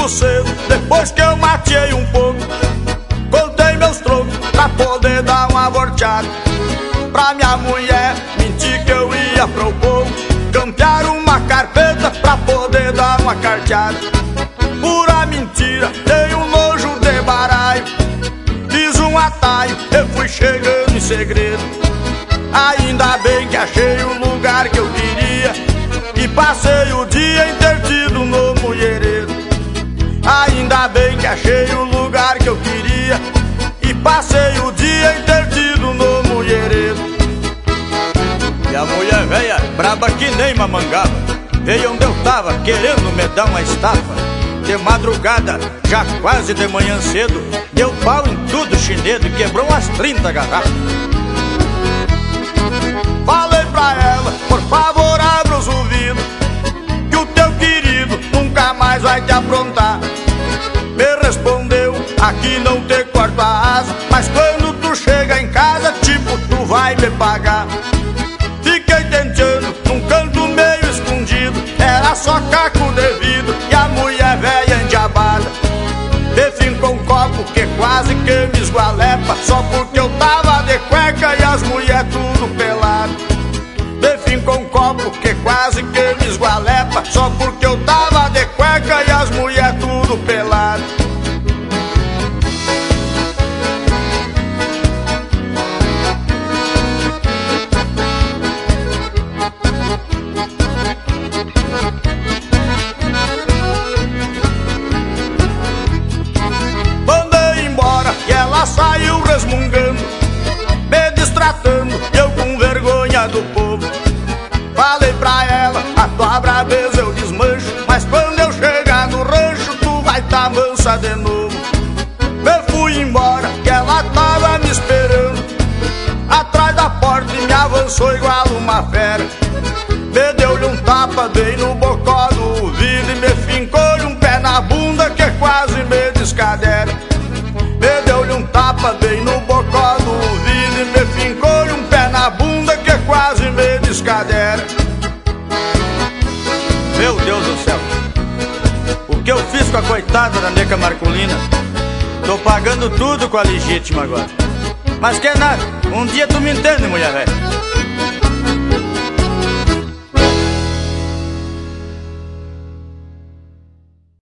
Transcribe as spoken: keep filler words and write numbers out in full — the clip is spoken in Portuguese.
cedo, depois que eu matei um pouco, contei meus trocos pra poder dar uma volteada. Pra minha mulher mentir que eu ia pro povo, campear uma carpeta pra poder dar uma carteada. Pura mentira, dei um nojo de baralho, fiz um atalho, eu fui chegando em segredo. Ainda bem que achei o lugar que eu queria e passei o dia intertido no mulhereiro. Ainda bem que achei o lugar que eu queria e passei o dia intertido no mulhereiro. E a mulher velha, braba que nem mamangava, veio onde eu tava querendo me dar uma estafa. De madrugada, já quase de manhã cedo, deu pau em tudo chinedo e quebrou umas trinta garrafas. Falei pra ela, por favor abra os ouvidos, que o teu querido nunca mais vai te aprontar. Me respondeu, aqui não te corto a asa, mas quando tu chega em casa, tipo, tu vai me pagar. Fiquei tentando num canto meio escondido, era só caco de vidro e a mulher velha endiabada. Me fincou um copo que quase que me esgualepa, só porque eu tava de cueca e as mulher tudo pelado. Me fincou um copo que quase que me esgualepa, só porque eu tava de cueca e as mulher tudo pelado. Ela saiu resmungando, me destratando, eu com vergonha do povo. Falei pra ela, a tua brabeza eu desmancho, mas quando eu chegar no rancho, tu vai tá mansa de novo. Eu fui embora, que ela tava me esperando atrás da porta e me avançou igual uma fera. Me deu-lhe um tapa bem no bocó do ouvido e me fincou-lhe um pé na bunda que quase me descadera. Me deu-lhe um tapa bem no bocó do ouvido e me fincou-lhe um pé na bunda que quase me descadera. Meu Deus do céu, o que eu fiz com a coitada da Neca Marculina? Tô pagando tudo com a legítima agora. Mas que nada, um dia tu me entende, mulher velha.